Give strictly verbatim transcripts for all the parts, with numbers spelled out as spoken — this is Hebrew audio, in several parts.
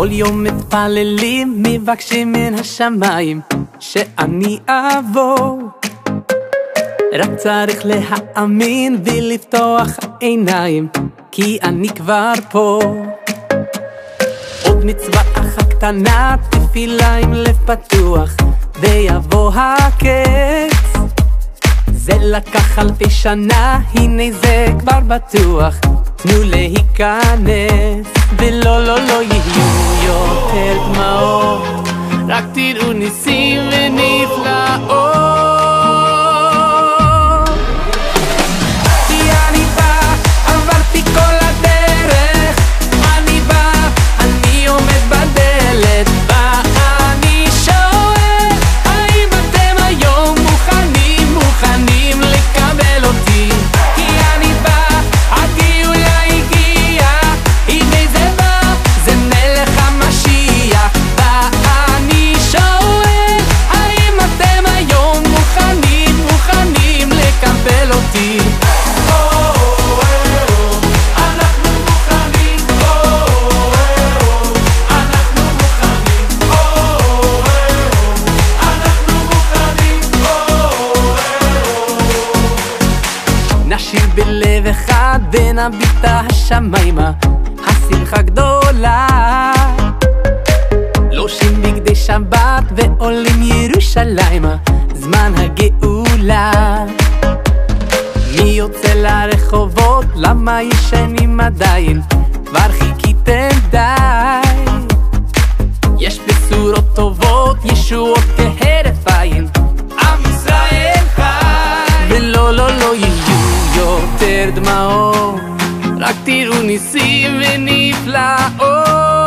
כל יום מתפללים, מבקשים מן השמיים שאני אבוא. רק צריך להאמין ולפתוח העיניים, כי אני כבר פה. עוד מצווה אחת קטנה, תפילה עם לב פתוח, ויבוא הקץ. זה לקח אלפי שנה, הנה זה כבר בטוח, תנו להיכנס. ולא לא לא יהיו יותר דמעות, רק תראו ניסים ונפלאות. כי אני בא, עברתי כל הדרך, אני בא, אני עומד בדלת, ואני שואל, האם אתם היום מוכנים, מוכנים לקבל אותי? כי אני בא, הגאולה הגיע, הנה זה בא, זה מלך המשיח, ואני שואל, האם אתם היום מוכנים, מוכנים לקבל אותי? נשיר בלב אחד ונביט השמיימה, השמחה גדולה. לובשים בגדי שבת ועולים ירושלימה, זמן הגאולה. מי יוצא לרחובות, למה ישנים עדיין? כבר חיכיתם די. יש בשורות טובות, ישועות כהרף עין, עם ישראל חי. ולא לא לא יהיו יותר דמעות, רק תראו ניסים ונפלאות.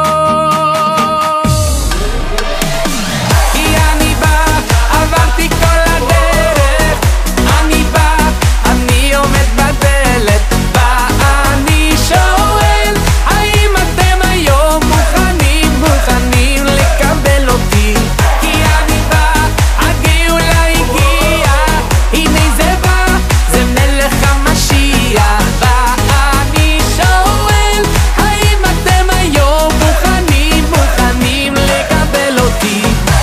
כי אני בא, עברתי כל הדרך, אני בא, אני עומד בדלת, ואני שואל, האם אתם היום מוכנים, מוכנים לקבל אותי? כי אני בא, הגאולה הגיעה, הנה זה בא, זה מלך המשיח, ואני שואל, האם אתם היום מוכנים, מוכנים לקבל אותי?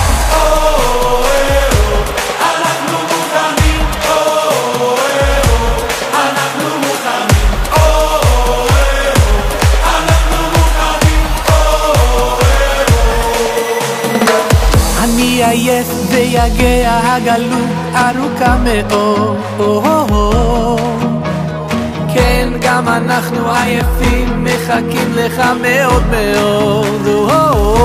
אנחנו מוכנים, אנחנו מוכנים, אנחנו מוכנים. אני עייף ויגע, הגלות ארוכה מאוד. כן, גם אנחנו עייפים, מחכים לך מאוד מאוד.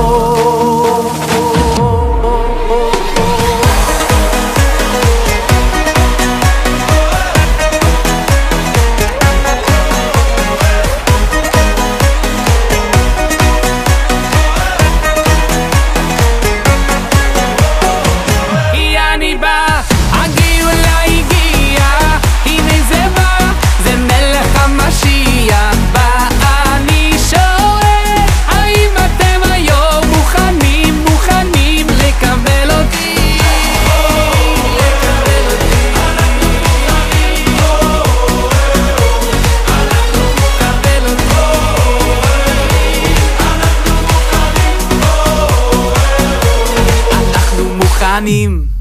כי אני בא, הגאולה הגיעה, הנה זה בא, זה מלך המשיח, ואני שואל, האם אתם היום מוכנים, מוכנים לקבל אותי? לקבל אותי. אנחנו מוכנים, לקבל אותי. אנחנו מוכנים.